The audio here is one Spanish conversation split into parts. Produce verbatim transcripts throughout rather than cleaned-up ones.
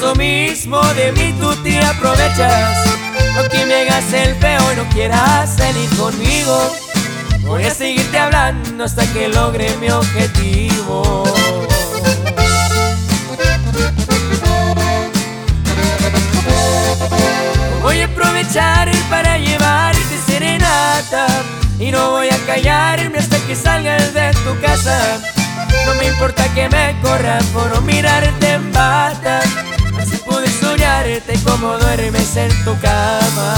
lo mismo de mí, tú te aprovechas. Aunque me hagas el feo y no quieras salir conmigo, voy a seguirte hablando hasta que logre mi objetivo. Voy a aprovechar para llevarte serenata y no voy a callarme hasta que salgas de tu casa. No me importa que me corran por no mirarte en patas, así pude soñarte como duermes en tu cama.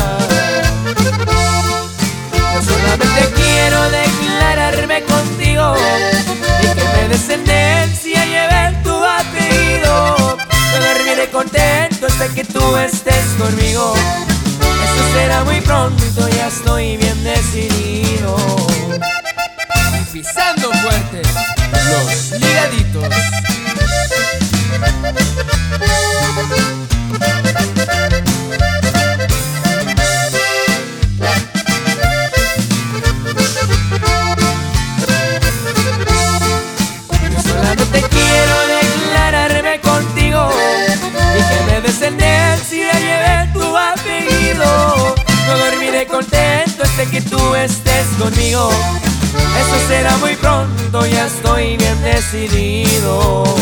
Yo solamente quiero declararme contigo y que mi descendencia lleve tu apellido. No dormiré contento hasta que tú estés conmigo. Eso será muy pronto, ya estoy bien decidido. Pisando fuerte, los ligaditos. Yo solamente quiero declararme contigo y que mi descendencia lleve tu apellido. No dormiré contento hasta que tú estés conmigo. Eso será muy pronto, ya estoy bien decidido.